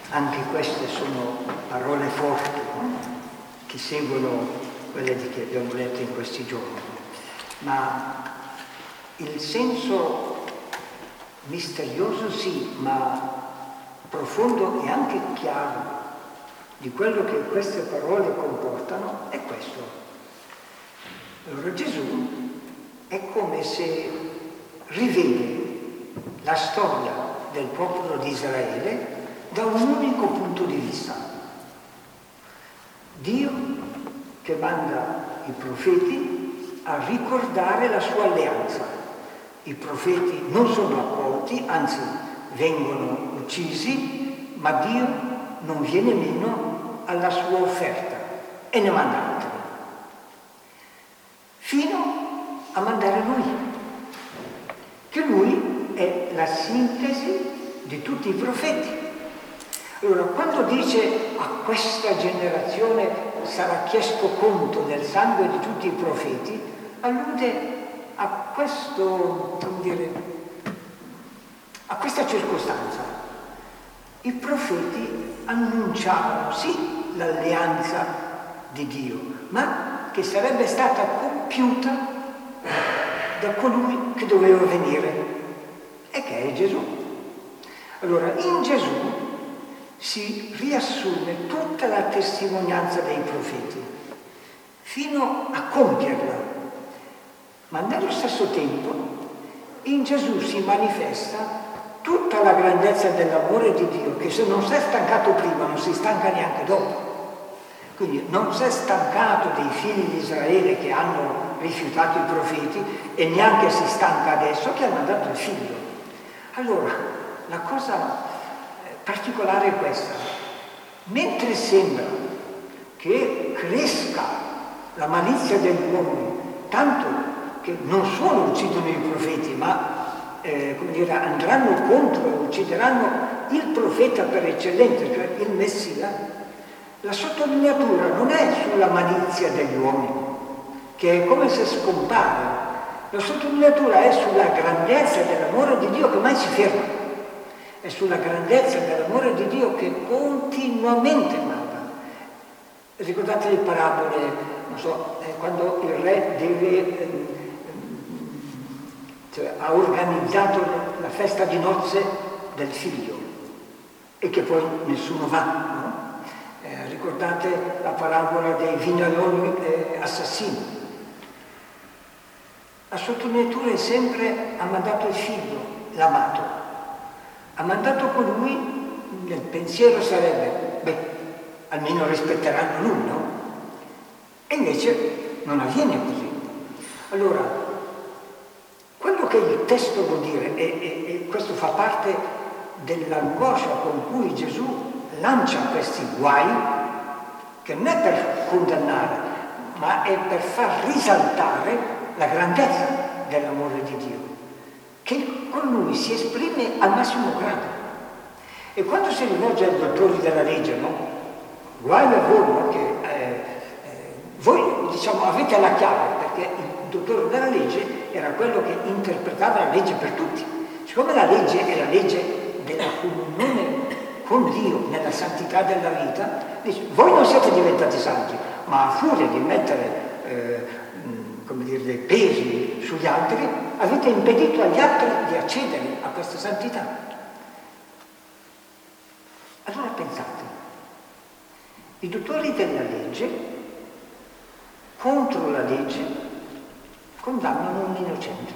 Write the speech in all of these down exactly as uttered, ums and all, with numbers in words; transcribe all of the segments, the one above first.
Anche queste sono parole forti, no? Che seguono quelle che abbiamo letto in questi giorni. Ma il senso misterioso sì, ma profondo e anche chiaro di quello che queste parole comportano è questo. Allora Gesù è come se rivede la storia del popolo di Israele da un unico punto di vista. Dio che manda i profeti a ricordare la sua alleanza. I profeti non sono accolti, anzi vengono uccisi, ma Dio non viene meno alla sua offerta e ne manda altri. Fino a mandare lui, che lui è la sintesi di tutti i profeti. Allora, quando dice a questa generazione sarà chiesto conto del sangue di tutti i profeti, allude a questo, come dire, a questa circostanza. I profeti annunciavano sì l'alleanza di Dio, ma che sarebbe stata compiuta da colui che doveva venire e che è Gesù. Allora, in Gesù si riassume tutta la testimonianza dei profeti fino a compierla, ma nello stesso tempo in Gesù si manifesta tutta la grandezza dell'amore di Dio, che se non si è stancato prima non si stanca neanche dopo. Quindi non si è stancato dei figli di Israele che hanno rifiutato i profeti e neanche si stanca adesso che ha mandato il figlio. Allora, la cosa particolare è questa. Mentre sembra che cresca la malizia degli uomini, tanto che non solo uccidono i profeti, ma eh, come dire, andranno contro e uccideranno il profeta per eccellenza, cioè il Messia, la sottolineatura non è sulla malizia degli uomini, che è come se scompare. La sottolineatura è sulla grandezza dell'amore di Dio che mai si ferma. È sulla grandezza dell'amore di Dio che continuamente manda. Ricordate le parabole, non so, eh, quando il re deve, eh, cioè, ha organizzato la festa di nozze del figlio e che poi nessuno va, no? Eh, ricordate la parabola dei vignaioli eh, assassini. La sottolineatura è sempre ha mandato il figlio, l'amato. Ha mandato colui, nel pensiero sarebbe, beh, almeno rispetteranno lui, no? E invece non avviene così. Allora, quello che il testo vuol dire, e, e, e questo fa parte dell'angoscia con cui Gesù lancia questi guai, che non è per condannare, ma è per far risaltare la grandezza dell'amore di Dio, che con lui si esprime al massimo grado. E quando si rivolge ai dottori della legge, no? Guai a voi, no? Che eh, eh, voi diciamo avete la chiave, perché il dottore della legge era quello che interpretava la legge per tutti. Siccome la legge è la legge della comunione con Dio nella santità della vita, dice, voi non siete diventati santi, ma a furia di mettere eh, come dire, dei pesi sugli altri, avete impedito agli altri di accedere a questa santità. Allora pensate, i dottori della legge contro la legge condannano un innocente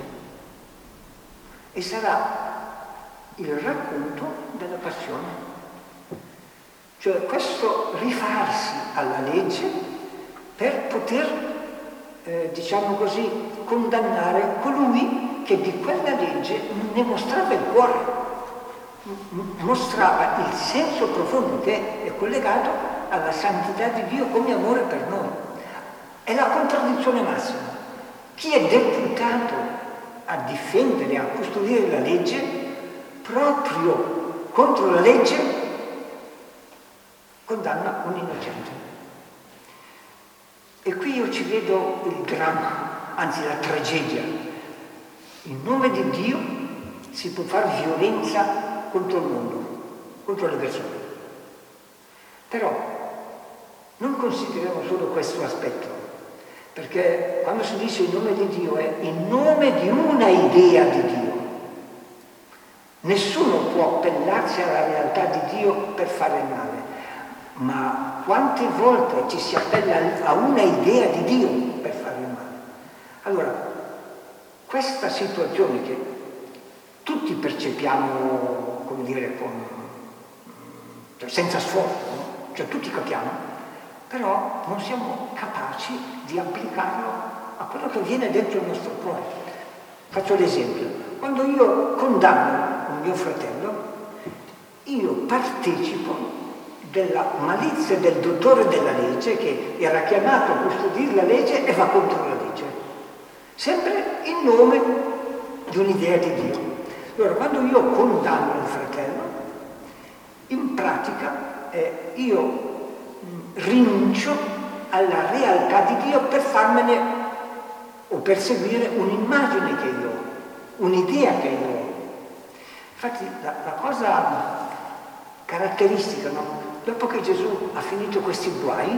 e sarà il racconto della passione. Cioè questo rifarsi alla legge per poter Eh, diciamo così, condannare colui che di quella legge ne mostrava il cuore, mostrava il senso profondo che è collegato alla santità di Dio come amore per noi. È la contraddizione massima. Chi è deputato a difendere, a custodire la legge, proprio contro la legge, condanna un innocente. E qui io ci vedo il dramma, anzi la tragedia. In nome di Dio si può fare violenza contro il mondo, contro le persone. Però non consideriamo solo questo aspetto, perché quando si dice il nome di Dio è in nome di una idea di Dio. Nessuno può appellarsi alla realtà di Dio per fare il male, ma quante volte ci si appella a una idea di Dio per fare il male? Allora, questa situazione che tutti percepiamo, come dire, con, cioè senza sforzo, no? Cioè tutti capiamo, però non siamo capaci di applicarlo a quello che viene dentro il nostro cuore. Faccio l'esempio: quando io condanno un mio fratello, io partecipo della malizia del dottore della legge che era chiamato a custodire la legge e va contro la legge, sempre in nome di un'idea di Dio. Allora, quando io condanno il fratello, in pratica eh, io mh, rinuncio alla realtà di Dio per farmene o per seguire un'immagine che io ho, un'idea che io ho. Infatti la, la cosa caratteristica, no? Dopo che Gesù ha finito questi guai,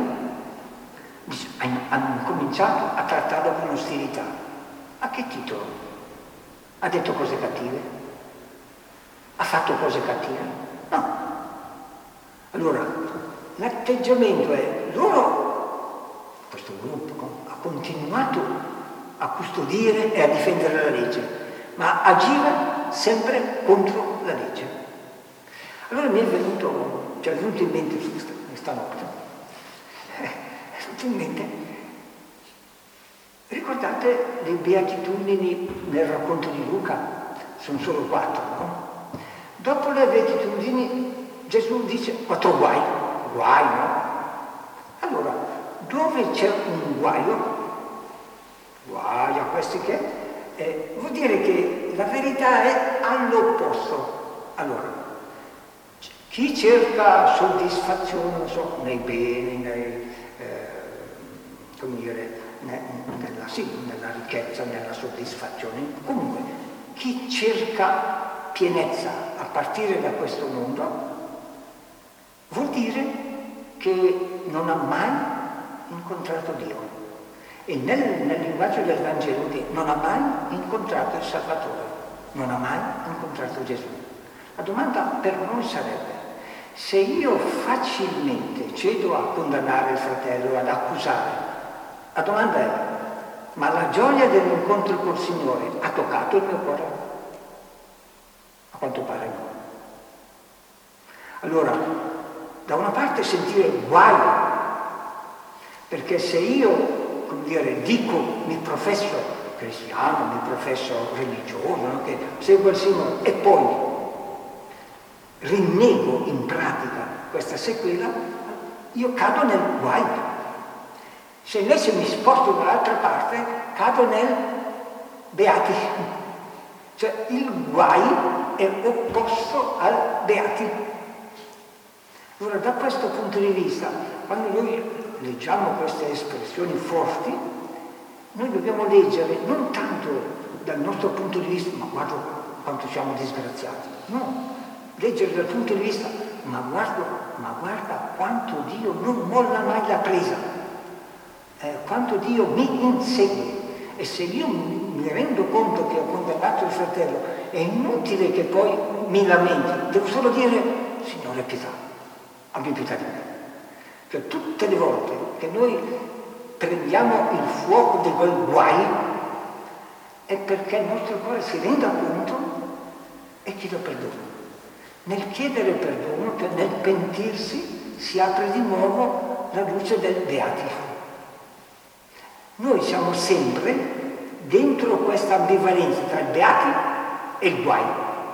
hanno cominciato a trattarlo con ostilità. A che titolo? Ha detto cose cattive? Ha fatto cose cattive? No. Allora, l'atteggiamento è, loro, questo gruppo, ha continuato a custodire e a difendere la legge, ma agiva sempre contro la legge. Allora mi è venuto, cioè è venuto in mente stanotte, è venuto in mente, ricordate le beatitudini nel racconto di Luca? Sono solo quattro, no? Dopo le beatitudini Gesù dice quattro guai, guai, no? Allora, dove c'è un guaio, guai a questi che, eh, vuol dire che la verità è all'opposto. Allora, chi cerca soddisfazione, non so, nei beni, nei, eh, come dire, nella, sì, nella ricchezza, nella soddisfazione, comunque, chi cerca pienezza a partire da questo mondo, vuol dire che non ha mai incontrato Dio. E nel, nel linguaggio del Vangelo che non ha mai incontrato il Salvatore, non ha mai incontrato Gesù. La domanda per noi sarebbe: se io facilmente cedo a condannare il fratello, ad accusare, la domanda è: ma la gioia dell'incontro col Signore ha toccato il mio cuore? A quanto pare no. Allora, da una parte sentire guai, perché se io, come dire, dico, mi professo cristiano, mi professo religioso, no? Che seguo il Signore, e poi rinnego in pratica questa sequela, io cado nel guai. Se invece mi sposto dall'altra parte, cado nel beati. Cioè il guai è opposto al beati. Allora, da questo punto di vista, quando noi leggiamo queste espressioni forti, noi dobbiamo leggere non tanto dal nostro punto di vista, ma guarda quanto siamo disgraziati, no, leggere dal punto di vista, ma guarda, ma guarda quanto Dio non molla mai la presa, eh, quanto Dio mi insegue. E se io mi rendo conto che ho condannato il fratello, è inutile che poi mi lamenti, devo solo dire: Signore, pietà, abbi pietà di me. Cioè, tutte le volte che noi prendiamo il fuoco di quel guai è perché il nostro cuore si renda conto e chieda perdono. Nel chiedere perdono, cioè nel pentirsi, si apre di nuovo la luce del beati. Noi siamo sempre dentro questa ambivalenza tra il beati e il guai.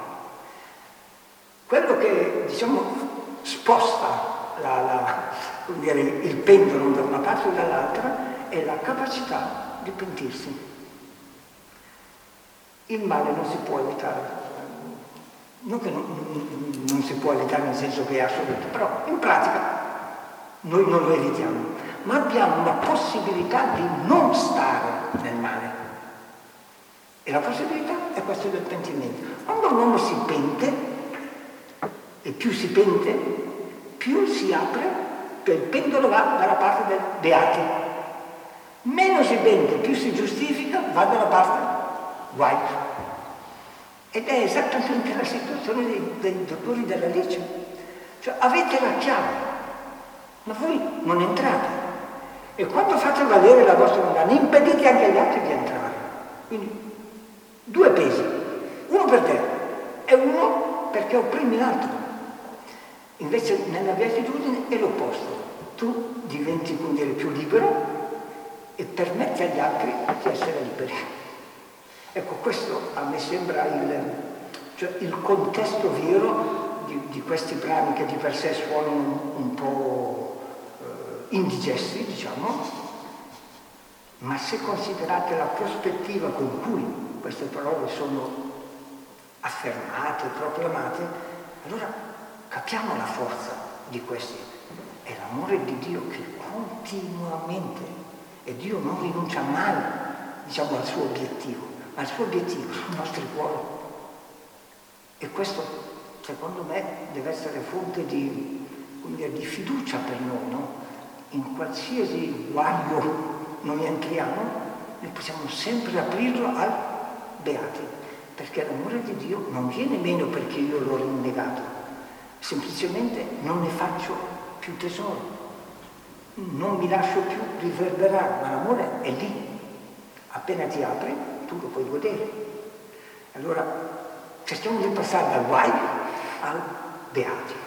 Quello che, diciamo, sposta la, la, come dire, il pendolo da una parte o dall'altra è la capacità di pentirsi. Il male non si può evitare, non che non, non si può evitare nel senso che è assoluto, però in pratica noi non lo evitiamo, ma abbiamo la possibilità di non stare nel male. E la possibilità è questa del pentimento. Quando l'uomo si pente, e più si pente, più si apre cioè il pendolo va dalla parte del beati. Meno si vende, più si giustifica, va dalla parte guai. Ed è esattamente la situazione dei, dei dottori della legge. Cioè avete la chiave, ma voi non entrate. E quando fate valere la vostra condanna, impedite anche agli altri di entrare. Quindi due pesi, uno per te e uno perché opprimi l'altro. Invece nella beatitudine è l'opposto. Tu diventi quindi più libero e permetti agli altri di essere liberi. Ecco, questo a me sembra il, cioè il contesto vero di, di questi brani che di per sé suonano un, un po' eh, indigesti, diciamo, ma se considerate la prospettiva con cui queste parole sono affermate, proclamate, allora capiamo la forza di questi. È l'amore di Dio che continuamente, e Dio non rinuncia mai, diciamo, al suo obiettivo, ma il suo obiettivo sono i nostri cuori. E questo, secondo me, deve essere fonte di, come dire, di fiducia per noi, no? In qualsiasi guaio noi entriamo, noi possiamo sempre aprirlo al beati, perché l'amore di Dio non viene meno perché io l'ho rinnegato, semplicemente non ne faccio più tesoro, non mi lascio più riverberare, ma l'amore è lì, appena ti apri tu lo puoi godere. Allora cerchiamo di passare dal guai al beati.